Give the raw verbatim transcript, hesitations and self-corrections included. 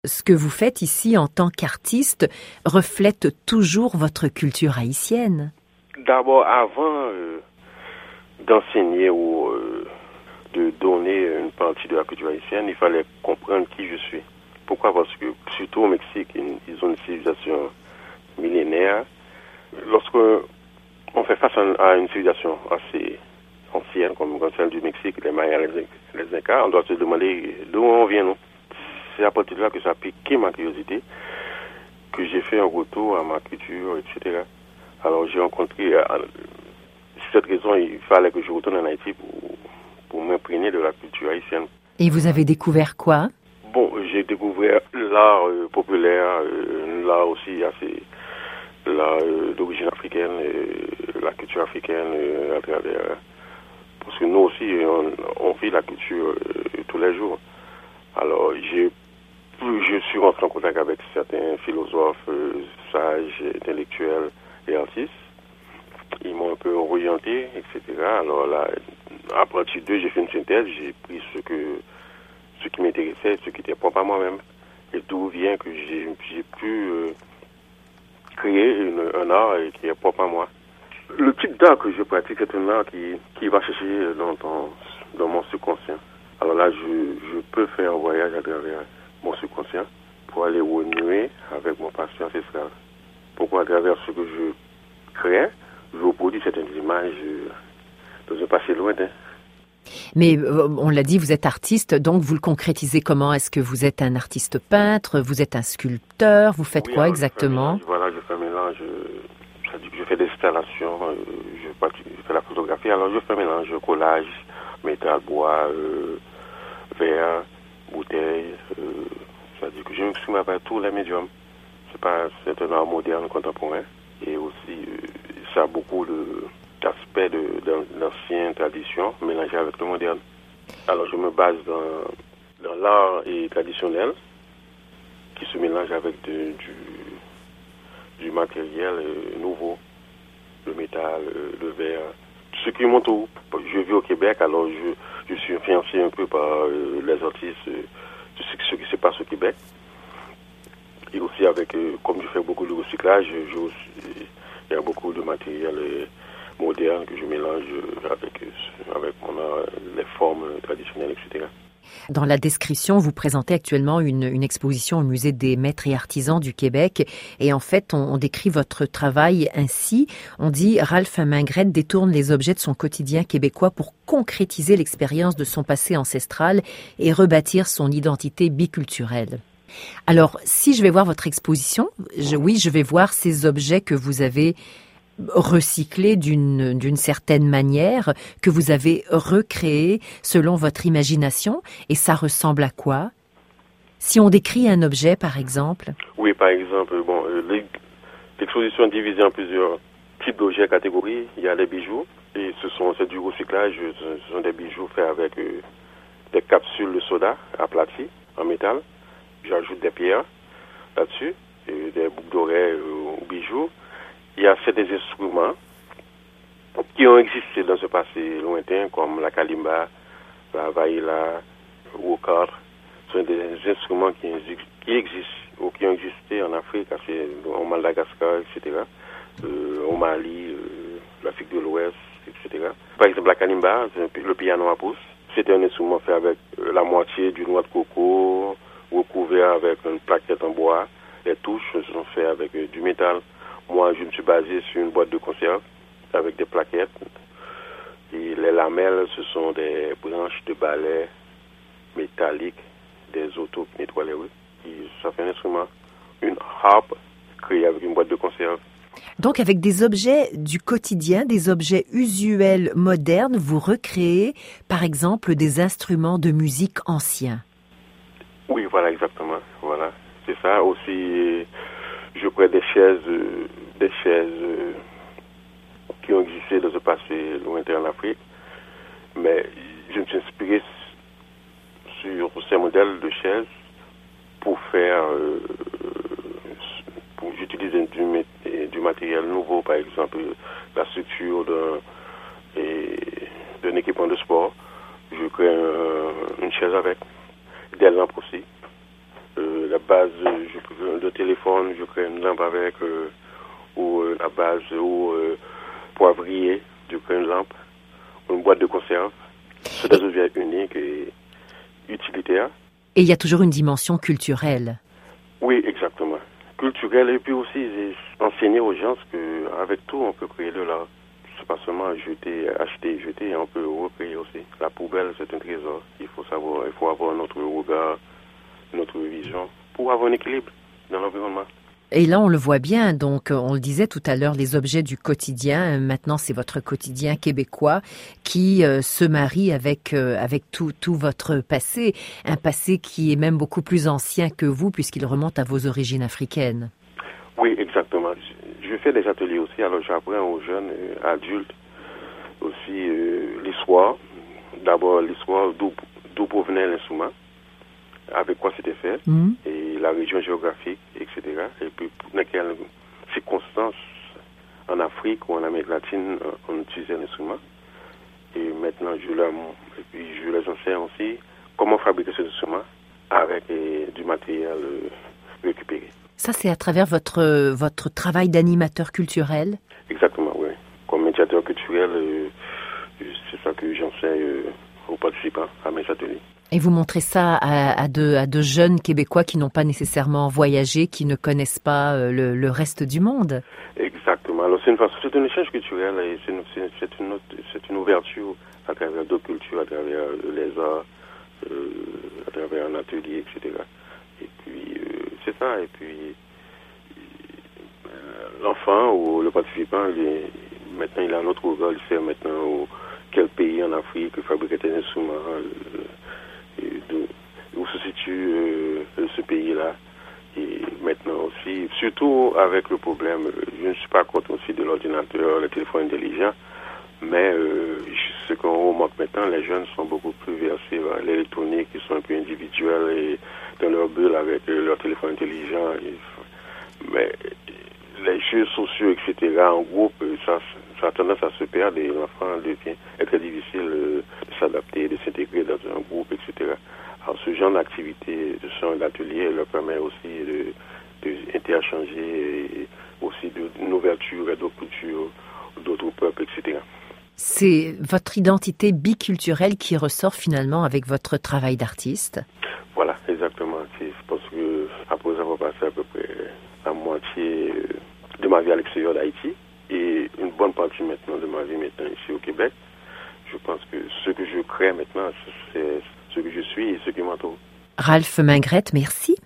Ce que vous faites ici en tant qu'artiste reflète toujours votre culture haïtienne. D'abord, avant euh, d'enseigner ou euh, de donner une partie de la culture haïtienne, il fallait comprendre qui je suis. Pourquoi? Parce que, surtout au Mexique, ils ont une civilisation millénaire. Lorsque on fait face à une civilisation assez ancienne, comme celle du Mexique, les Mayas, les, les Incas, on doit se demander d'où on vient, nous. C'est à partir de là que ça a piqué ma curiosité, que j'ai fait un retour à ma culture, et cetera. Alors j'ai rencontré, euh, c'est cette raison, il fallait que je retourne en Haïti pour, pour m'imprégner de la culture haïtienne. Et vous avez découvert quoi? Bon, j'ai découvert l'art euh, populaire, euh, l'art aussi assez, l'art euh, d'origine africaine, euh, la culture africaine euh, à travers, parce que nous aussi on, on vit la culture euh, tous les jours. Alors j'ai je suis rentré en contact avec certains philosophes, euh, sages, intellectuels et artistes. Ils m'ont un peu orienté, et cetera. Alors là, à partir d'eux, j'ai fait une synthèse, j'ai pris ce que ce qui m'intéressait, ce qui était propre à moi-même. Et d'où vient que j'ai, j'ai pu euh, créer une, un art qui est propre à moi. Le type d'art que je pratique, c'est un art qui, qui va chercher dans, ton, dans mon subconscient. Alors là, je, je peux faire un voyage à travers mon subconscient pour aller renouer avec mon passé ancestral. Pourquoi? À travers ce que je crée, je reproduis certaines images dans un passé lointain. Mais on l'a dit, vous êtes artiste, donc vous le concrétisez comment? Est-ce que vous êtes un artiste peintre? Vous êtes un sculpteur? Vous faites oui, quoi alors, exactement? Je fais voilà, je fais un mélange. Ça dit que je fais des installations, je, je fais la photographie. Alors je fais un mélange, collage, métal, bois, euh, verre, bouteille. Euh, ça dit que je m'exprime avec tous les médiums. C'est pas, c'est un art moderne, contemporain. Et aussi, euh, ça a beaucoup de, d'aspects de, de l'ancienne tradition mélangés avec le moderne. Alors je me base dans, dans l'art et traditionnel qui se mélange avec de, du, du matériel euh, nouveau, le métal, euh, le verre. Ce qui m'entoure. Je vis au Québec, alors je, je suis influencé un peu par euh, les artistes, euh, de ce, ce qui se passe au Québec. Et aussi avec, euh, comme je fais beaucoup de recyclage, je, je, il y a beaucoup de matériel euh, moderne que je mélange avec, euh, avec mon art, les formes traditionnelles, et cetera. Dans la description, vous présentez actuellement une, une exposition au Musée des Maîtres et Artisans du Québec. Et en fait, on, on décrit votre travail ainsi. On dit « Ralph Mingrette détourne les objets de son quotidien québécois pour concrétiser l'expérience de son passé ancestral et rebâtir son identité biculturelle ». Alors, si je vais voir votre exposition, je, oui, je vais voir ces objets que vous avez recyclés d'une, d'une certaine manière, que vous avez recréés selon votre imagination. Et ça ressemble à quoi? Si on décrit un objet, par exemple. Oui, par exemple, bon, euh, l'exposition est divisée en plusieurs types d'objets, catégories. Il y a les bijoux, et ce sont c'est du recyclage. Ce sont des bijoux faits avec euh, des capsules de soda aplaties en métal. J'ajoute des pierres là-dessus, et des boucles d'oreilles ou bijoux. Il y a ces des instruments qui ont existé dans ce passé lointain, comme la kalimba, la vaïla, ou le cadre. Ce sont des instruments qui, qui existent ou qui ont existé en Afrique, au Madagascar, et cetera, euh, au Mali, euh, l'Afrique de l'Ouest, et cetera. Par exemple, la kalimba, le piano à pouce, c'était un instrument fait avec la moitié d'une noix de coco, recouvert avec une plaquette en bois. Les touches sont faites avec euh, du métal. Moi, je me suis basé sur une boîte de conserve avec des plaquettes. Et les lamelles, ce sont des branches de balai métalliques des autos qui nettoient les rues. Et ça fait un instrument, une harpe créée avec une boîte de conserve. Donc, avec des objets du quotidien, des objets usuels modernes, vous recréez, par exemple, des instruments de musique anciens. Oui, voilà, exactement. Voilà, c'est ça. Aussi, je crée des chaises, euh, des chaises euh, qui ont existé dans le passé lointain en Afrique. Mais je me suis inspiré sur ces modèles de chaises pour faire, euh, pour j'utilise du, du matériel nouveau, par exemple la structure d'un, et, d'un équipement de sport. Je crée un, une chaise avec, des lampes aussi, euh, la base je, de téléphone, je crée une lampe avec, euh, ou euh, la base, ou euh, poivrier, je crée une lampe, une boîte de conserve. C'est des objets uniques et utilitaires. Et il y a toujours une dimension culturelle. Oui, exactement. Culturelle, et puis aussi enseigner aux gens qu'avec tout, on peut créer de l'art. C'est pas seulement jeter, acheter, jeter, on peut recréer aussi. La poubelle, c'est un trésor. Il faut savoir, il faut avoir notre regard, notre vision, pour avoir un équilibre dans l'environnement. Et là, on le voit bien, donc on le disait tout à l'heure, les objets du quotidien, maintenant c'est votre quotidien québécois qui euh, se marie avec euh, avec tout, tout votre passé, un passé qui est même beaucoup plus ancien que vous puisqu'il remonte à vos origines africaines. Oui, exactement. Je, je fais des ateliers aussi, alors j'apprends aux jeunes euh, adultes aussi euh, l'histoire. D'abord l'histoire d'où, d'où provenait l'instrument, avec quoi c'était fait, mmh. et la région géographique, et cetera. Et puis, dans quelles circonstances en Afrique ou en Amérique latine on utilisait l'instrument. Et maintenant, je, leur, et puis je les enseigne aussi comment fabriquer ces instruments avec et, du matériel euh, récupéré. Ça, c'est à travers votre, votre travail d'animateur culturel? Exactement, oui. Comme médiateur culturel, euh, c'est ça que j'enseigne euh, aux participants à mes ateliers. Et vous montrez ça à, à, de, à de jeunes Québécois qui n'ont pas nécessairement voyagé, qui ne connaissent pas euh, le, le reste du monde. Exactement. Alors c'est une façon, c'est un échange culturel et c'est une, c'est, c'est une, autre, c'est une ouverture à travers d'autres cultures, à travers les arts, euh, à travers un atelier, et cetera. Et puis euh, c'est ça. Et puis euh, l'enfant ou le participant, il, maintenant il a un autre regard, il sait maintenant où, quel pays en Afrique fabriquait des instruments. Euh, De, où se situe euh, ce pays-là. Et maintenant aussi, surtout avec le problème, je ne suis pas contre aussi de l'ordinateur, le téléphone intelligent, mais euh, ce qu'on remarque maintenant, les jeunes sont beaucoup plus versés vers l'électronique, ils sont un peu individuels et dans leur bulle avec euh, leur téléphone intelligent. Et, mais les jeux sociaux, et cetera, en groupe, ça, ça a tendance à se perdre et l'enfant devient très difficile euh, de s'adapter, de s'intégrer dans un groupe, et cetera. Alors ce genre d'activité, ce genre d'atelier leur permet aussi de, de interchanger et aussi d'une ouverture à d'autres cultures, d'autres peuples, et cetera. C'est votre identité biculturelle qui ressort finalement avec votre travail d'artiste? Voilà, exactement. C'est parce que après avoir passé à peu près la moitié de ma vie à l'extérieur d'Haïti et une bonne partie maintenant de ma vie maintenant ici au Québec, je pense que ce que je crée maintenant, c'est ce que je suis et ce qui m'entoure. Ralph Mingrette, merci.